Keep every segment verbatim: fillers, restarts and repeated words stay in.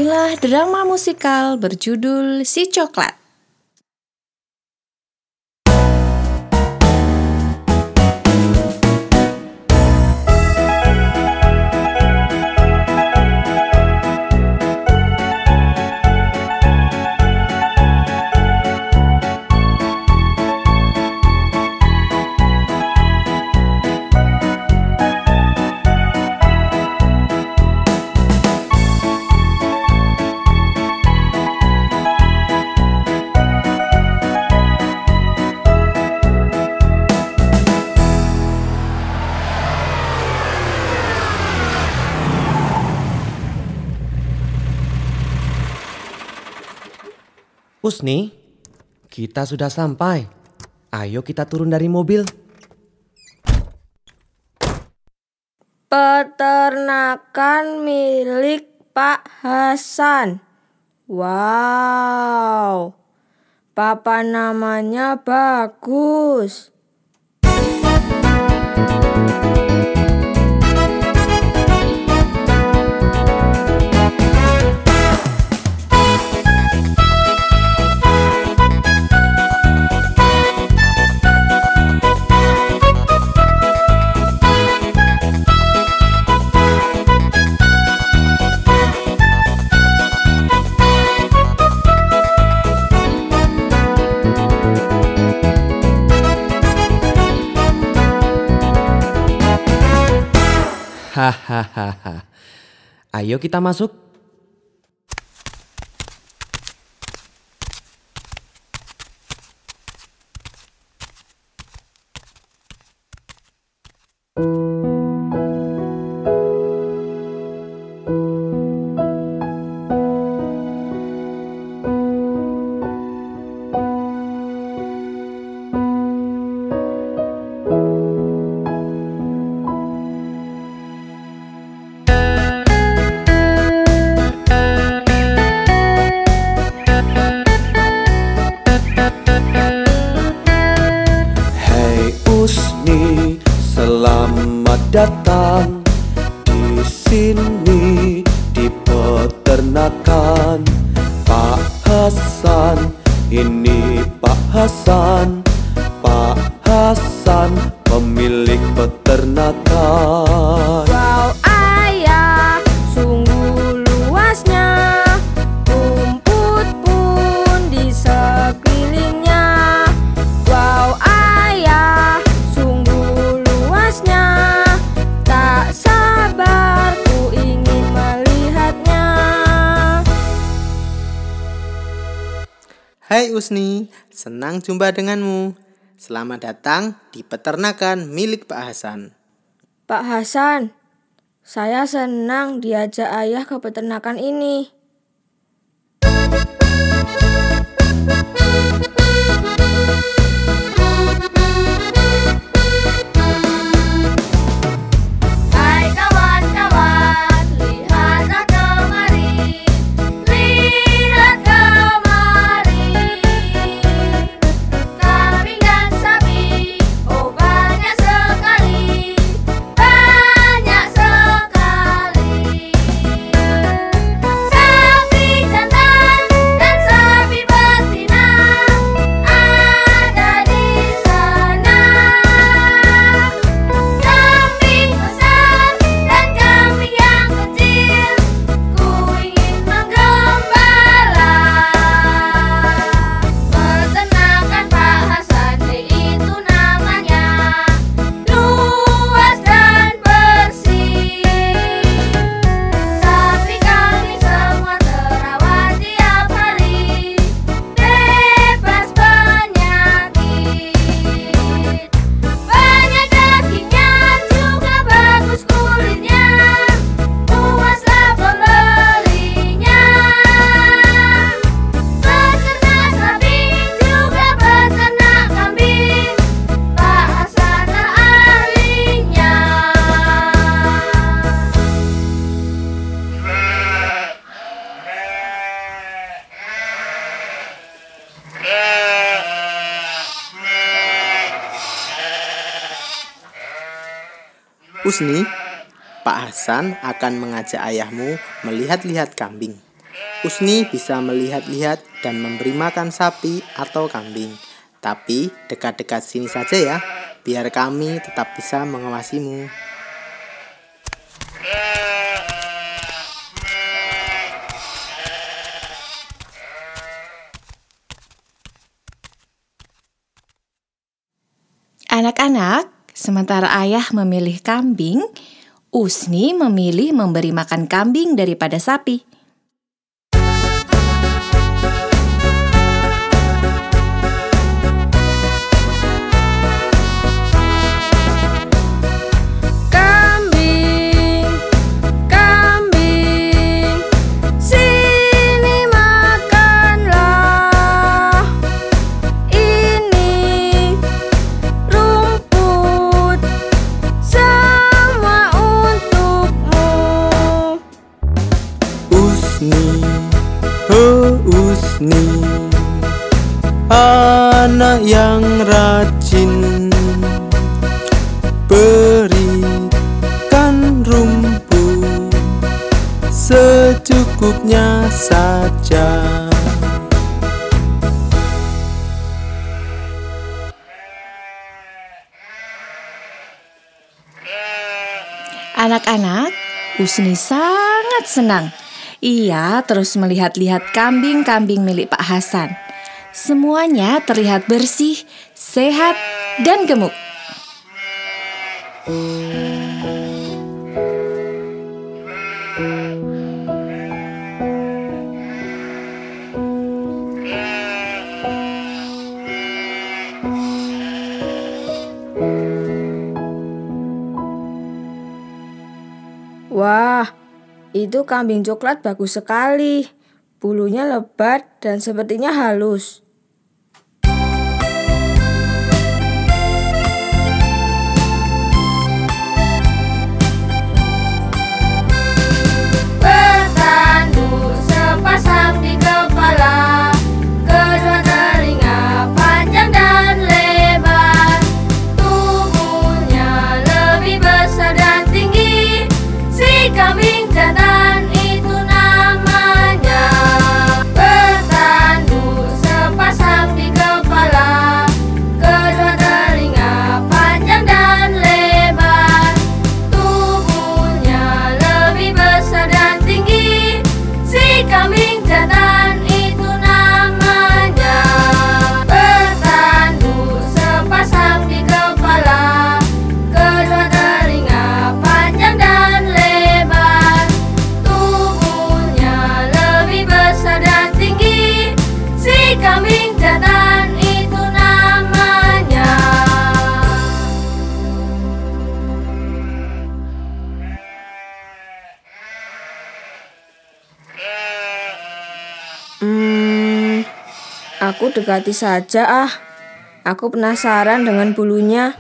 Inilah drama musikal berjudul Si Coklat. Usni, kita sudah sampai. Ayo kita turun dari mobil. Peternakan milik Pak Hasan. Wow, papan namanya bagus. Hahaha. Ayo kita masuk. Usni, selamat datang di sini di peternakan Pak Hasan. Ini Pak Hasan, Pak Hasan pemilik peternakan. Wow ayah, sungguh luasnya, rumput pun di sekelilingnya. Wow ayah, sungguh luasnya, tak sabar ku ingin melihatnya. Hai Usni, senang jumpa denganmu. Selamat datang di peternakan milik Pak Hasan. Pak Hasan, saya senang diajak ayah ke peternakan ini. Hai kawan-kawan, lihatlah kemari, lihat kemari. Kambing dan sapi, oh banyak sekali, banyak sekali. Sapi jantan dan sapi betina ada di sana. Kambing besar dan kambing yang kecil, ku ingin menggembala. Peternakan Pak Hasan itu namanya, luas dan bersih. Sapi kambing semua terawat tiap hari, bebas penyakit. Banyak dagingnya, juga bagus kulitnya, puaslah pembelinya. Peternak sapi, juga peternak kambing, Pak Hasanlah ahlinya. Usni, Pak Hasan akan mengajak ayahmu melihat-lihat kambing. Usni bisa melihat-lihat dan memberi makan sapi atau kambing. Tapi dekat-dekat sini saja ya, biar kami tetap bisa mengawasimu. Anak-anak, sementara ayah memilih kambing, Usni memilih memberi makan kambing daripada sapi. Kambing, kambing, sini makanlah. Ini rumput semua untukmu. Usni, oh Usni, anak yang rajin, berikan rumput secukupnya saja. Anak-anak, Usni sangat senang. Ia terus melihat-lihat kambing-kambing milik Pak Hasan. Semuanya terlihat bersih, sehat, dan gemuk. Wah, itu kambing coklat bagus sekali. Bulunya lebat dan sepertinya halus. Bertanduk sepasang di kepala, kedua telinga panjang dan lebar, tubuhnya lebih besar dan tinggi. Si kambing jantan itu namanya. Bertanduk sepasang di kepala, kedua telinga panjang dan lebar, tubuhnya lebih besar dan tinggi. Si kambing jantan itu namanya. Bertanduk sepasang di kepala, kedua telinga panjang dan lebar, tubuhnya lebih besar dan tinggi. Si kambing jantan itu namanya. Hmm, aku dekati saja ah. Aku penasaran dengan bulunya.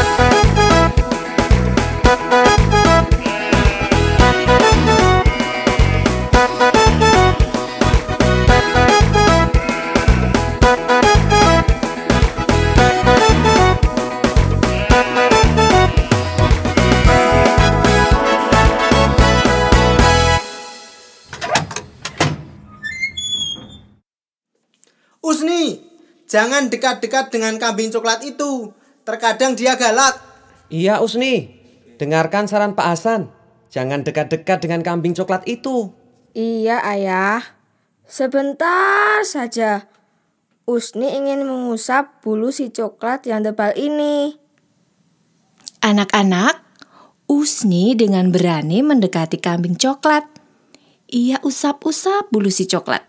Usni, jangan dekat-dekat dengan kambing coklat itu. Terkadang dia galak. Iya Usni, dengarkan saran Pak Hasan. Jangan dekat-dekat dengan kambing coklat itu. Iya, Ayah. Sebentar saja. Usni ingin mengusap bulu si coklat yang tebal ini. Anak-anak, Usni dengan berani mendekati kambing coklat. Ia usap-usap bulu si coklat.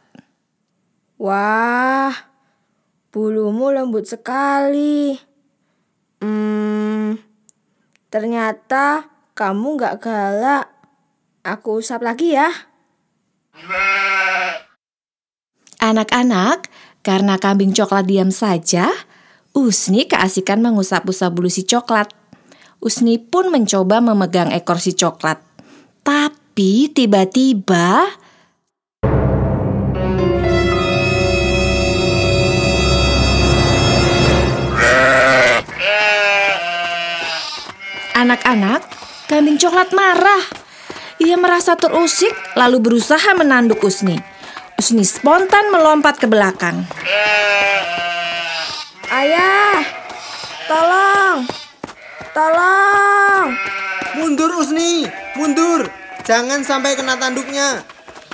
Wah, bulumu lembut sekali. Hmm, ternyata kamu gak galak. Aku usap lagi ya. Anak-anak, karena kambing coklat diam saja, Usni keasikan mengusap-usap bulu si coklat. Usni pun mencoba memegang ekor si coklat. Tapi tiba-tiba anak-anak, kambing coklat marah. Ia merasa terusik lalu berusaha menanduk Usni. Usni spontan melompat ke belakang. Ayah, tolong, tolong. Mundur Usni, mundur. Jangan sampai kena tanduknya.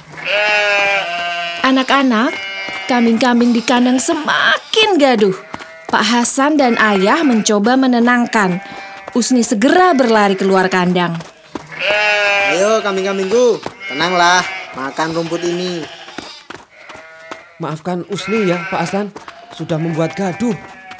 Anak-anak, kambing-kambing di kandang semakin gaduh. Pak Hasan dan ayah mencoba menenangkan. Usni segera berlari keluar kandang. Ayo kambing-kambingku, tenanglah, makan rumput ini. Maafkan Usni ya Pak Hasan, sudah membuat gaduh.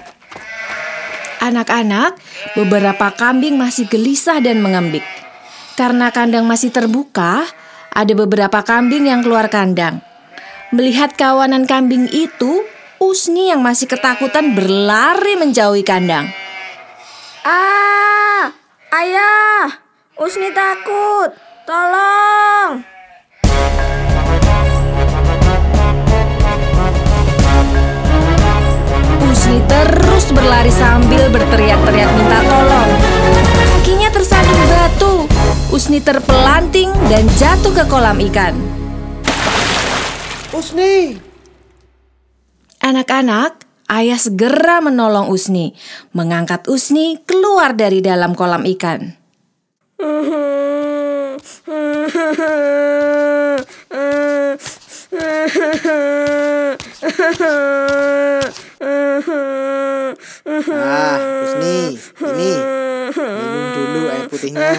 Anak-anak, beberapa kambing masih gelisah dan mengembik. Karena kandang masih terbuka, ada beberapa kambing yang keluar kandang. Melihat kawanan kambing itu, Usni yang masih ketakutan berlari menjauhi kandang. Ah, ayah, Usni takut, tolong. Usni terus berlari sambil berteriak-teriak minta tolong. Kakinya tersandung batu. Usni terpelanting dan jatuh ke kolam ikan. Usni! Anak-anak, ayah segera menolong Usni, mengangkat Usni keluar dari dalam kolam ikan. Ah, Usni, ini minum dulu air putihnya.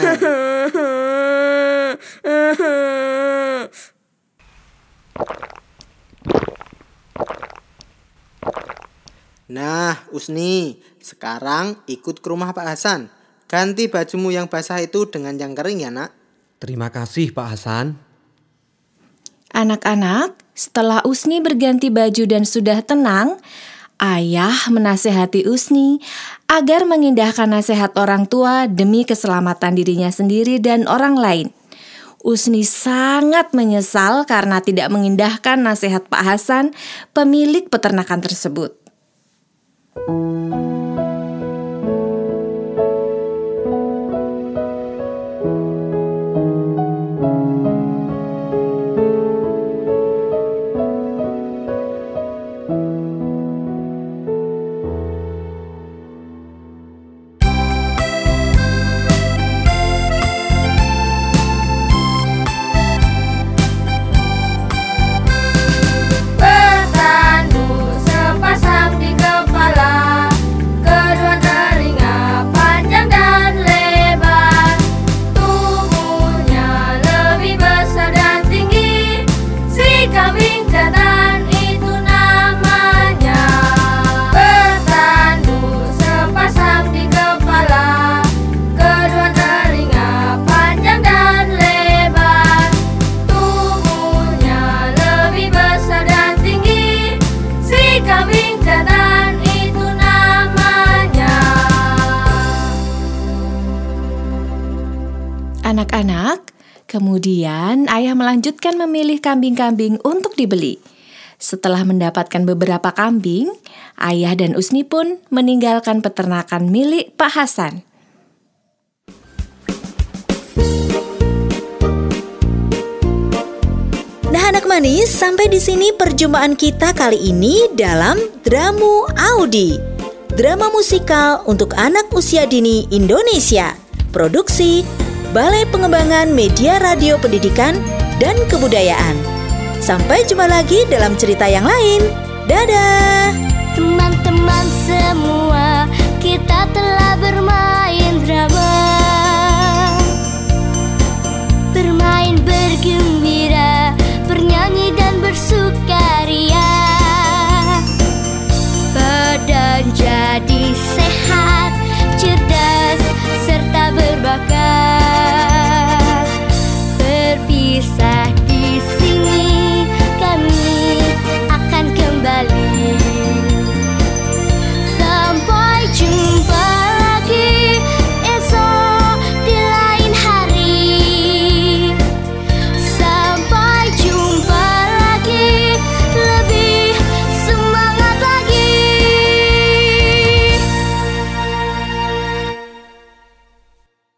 Nah, Usni, sekarang ikut ke rumah Pak Hasan. Ganti bajumu yang basah itu dengan yang kering ya, Nak. Terima kasih Pak Hasan. Anak-anak, setelah Usni berganti baju dan sudah tenang, ayah menasehati Usni agar mengindahkan nasihat orang tua demi keselamatan dirinya sendiri dan orang lain. Usni sangat menyesal karena tidak mengindahkan nasihat Pak Hasan, pemilik peternakan tersebut. Bertanduk sepasang di kepala, kedua telinga panjang dan lebar, tubuhnya lebih besar dan tinggi, si kambing jantan itu namanya. Bertanduk sepasang di kepala, kedua telinga panjang dan lebar, tubuhnya lebih besar dan tinggi, si kambing jantan itu namanya. Anak-anak, kemudian ayah melanjutkan memilih kambing-kambing untuk dibeli. Setelah mendapatkan beberapa kambing, ayah dan Usni pun meninggalkan peternakan milik Pak Hasan. Nah anak manis, sampai di sini perjumpaan kita kali ini dalam Dramu Audi. Drama musikal untuk anak usia dini Indonesia. Produksi Balai Pengembangan Media Radio Pendidikan dan Kebudayaan. Sampai jumpa lagi dalam cerita yang lain. Dadah! Teman-teman semua, kita telah bermain drama, bermain bergembira.